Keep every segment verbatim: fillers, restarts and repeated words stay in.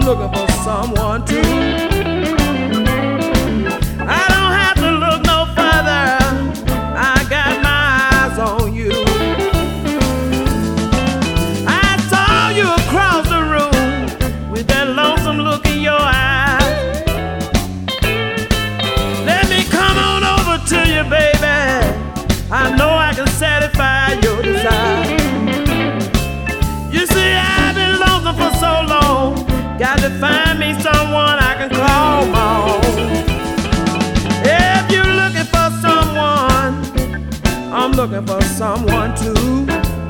looking for someone too. I don't have to look no further. I got my eyes on you. I saw you across the room with that lonesome look in your eyes. Let me come on over to you, baby. I know I can satisfy your desire. You see, I've been lonesome for so long. Got to find me someone I can call my own. If you're looking for someone, I'm looking for someone too.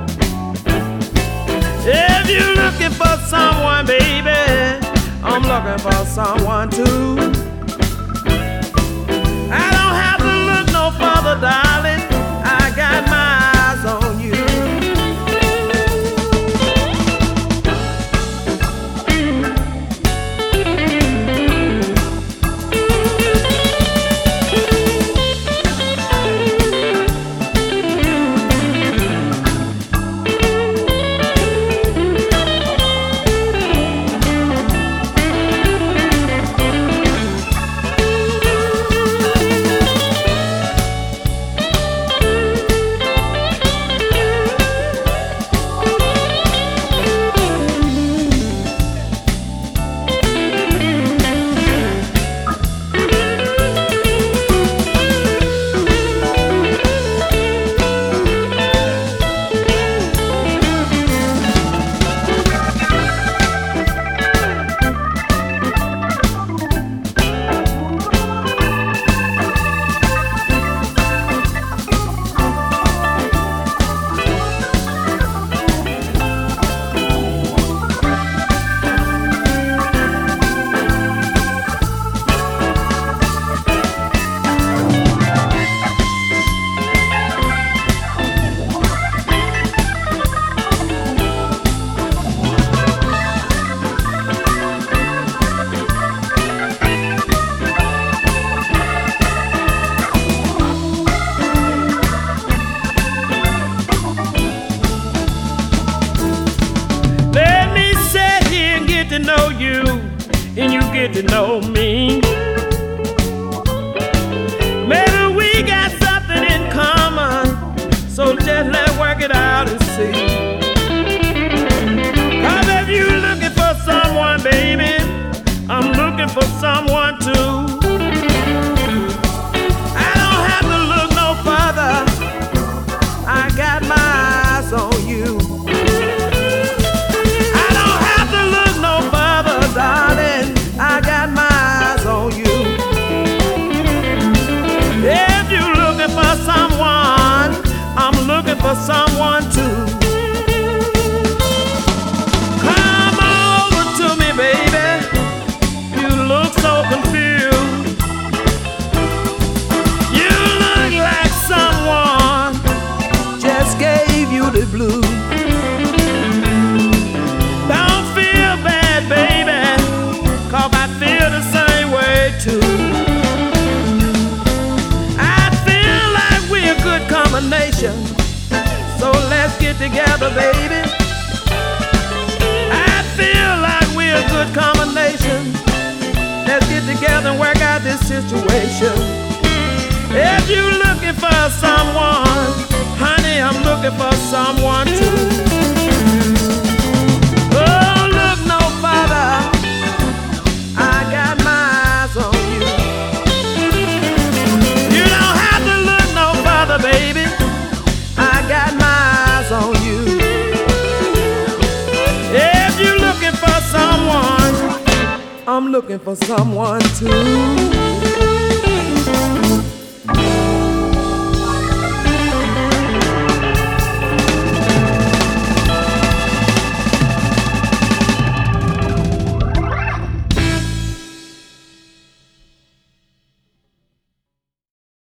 If you're looking for someone, baby, I'm looking for someone too. I don't have to look no further, darling. I got my eyes on you. Know you and you get to know me. Maybe we got something in common, so just let's work it out and see. Cause if you looking for someone, baby, I'm looking for someone too. I don't have to look no further. I got my eyes on you. Darling, I got my eyes on you. If you're looking for someone, I'm looking for someone too. Come over to me, baby. You look so confused. You look like someone just gave you the blues. I feel like we're a good combination, so let's get together, baby. I feel like we're a good combination. Let's get together and work out this situation. If you're looking for someone, honey, I'm looking for someone too. Oh, look no further. I got my eyes on you. You don't have to look no further, baby. I got my eyes on you. If you're looking for someone, I'm looking for someone too.